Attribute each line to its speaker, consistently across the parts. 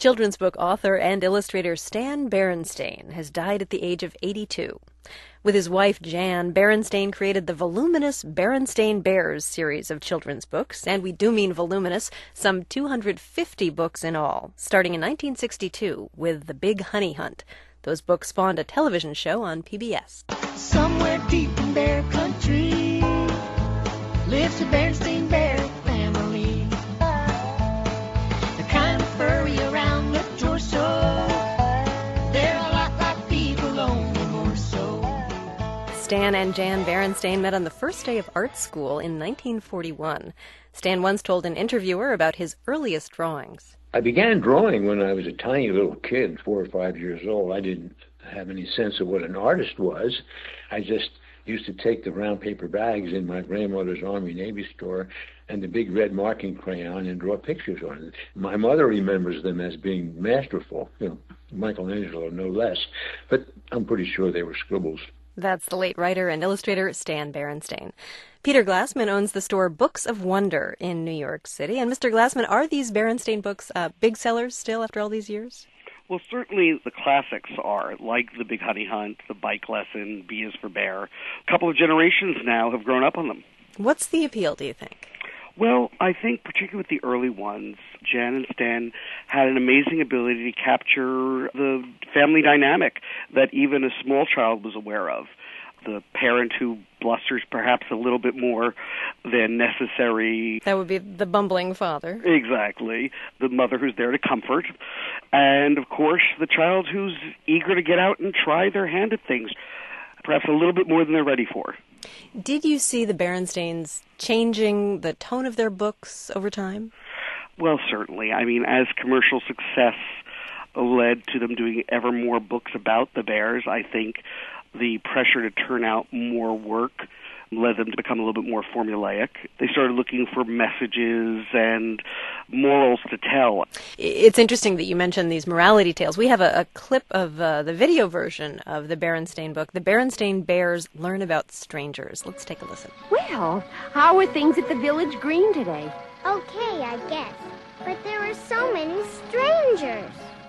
Speaker 1: Children's book author and illustrator Stan Berenstain has died at the age of 82. With his wife Jan, Berenstain created the voluminous Berenstain Bears series of children's books, and we do mean voluminous, some 250 books in all, starting in 1962 with The Big Honey Hunt. Those books spawned a television show on PBS.
Speaker 2: Somewhere deep in bear country lives a Berenstain Bear family. They're kind of furry around the torso. They're a lot like people, only more so.
Speaker 1: Stan and Jan Berenstain met on the first day of art school in 1941. Stan once told an interviewer about his earliest drawings.
Speaker 3: I began drawing when I was a tiny little kid, 4 or 5 years old. I didn't have any sense of what an artist was. I just used to take the brown paper bags in my grandmother's Army Navy store and the big red marking crayon and draw pictures on it. My mother remembers them as being masterful, Michelangelo no less, but I'm pretty sure they were scribbles.
Speaker 1: That's the late writer and illustrator Stan Berenstain. Peter Glassman owns the store Books of Wonder in New York City. And Mr. Glassman, are these Berenstain books big sellers still after all these years?
Speaker 4: Well, certainly the classics are, like The Big Honey Hunt, The Bike Lesson, B is for Bear. A couple of generations now have grown up on them.
Speaker 1: What's the appeal, do you think?
Speaker 4: Well, I think particularly with the early ones, Jan and Stan had an amazing ability to capture the family dynamic that even a small child was aware of. The parent who blusters perhaps a little bit more than necessary.
Speaker 1: That would be the bumbling father.
Speaker 4: Exactly. The mother who's there to comfort. And, of course, the child who's eager to get out and try their hand at things, perhaps a little bit more than they're ready for.
Speaker 1: Did you see the Berenstains changing the tone of their books over time?
Speaker 4: Well, certainly. I mean, as commercial success led to them doing ever more books about the bears, I think the pressure to turn out more work led them to become a little bit more formulaic. They started looking for messages and morals to tell.
Speaker 1: It's interesting that you mentioned these morality tales. We have a clip of the video version of the Berenstain book, The Berenstain Bears Learn About Strangers. Let's take a listen.
Speaker 5: Well, how are things at the village green today?
Speaker 6: Okay, I guess. But there are so many strangers.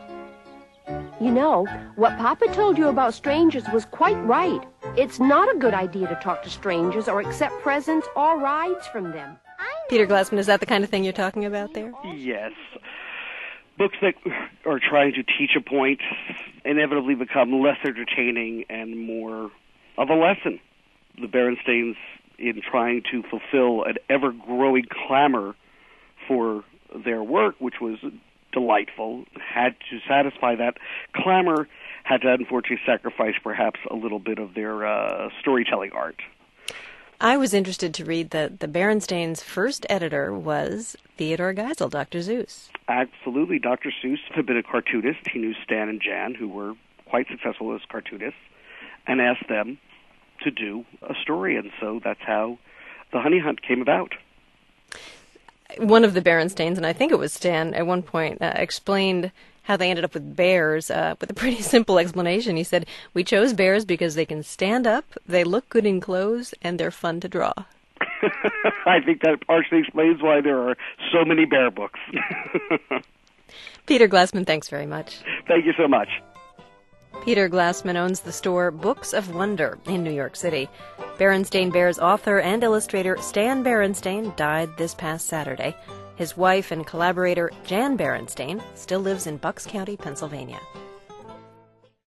Speaker 5: You know, what Papa told you about strangers was quite right. It's not a good idea to talk to strangers or accept presents or rides from them.
Speaker 1: Peter Glassman, is that the kind of thing you're talking about there?
Speaker 4: Yes. Books that are trying to teach a point inevitably become less entertaining and more of a lesson. The Berenstains, in trying to fulfill an ever-growing clamor for their work, which was delightful, had to satisfy that clamor, had to unfortunately sacrifice perhaps a little bit of their storytelling art.
Speaker 1: I was interested to read that the Berenstains' first editor was Theodore Geisel, Dr. Seuss.
Speaker 4: Absolutely. Dr. Seuss had been a cartoonist. He knew Stan and Jan, who were quite successful as cartoonists, and asked them to do a story, and so that's how The Honey Hunt came about.
Speaker 1: One of the Berenstains, and I think it was Stan, at one point explained how they ended up with bears with a pretty simple explanation. He said, "We chose bears because they can stand up, they look good in clothes, and they're fun to draw."
Speaker 4: I think that partially explains why there are so many bear books.
Speaker 1: Peter Glassman, thanks very much.
Speaker 4: Thank you so much.
Speaker 1: Peter Glassman owns the store Books of Wonder in New York City. Berenstain Bears author and illustrator Stan Berenstain died this past Saturday. His wife and collaborator Jan Berenstain still lives in Bucks County, Pennsylvania.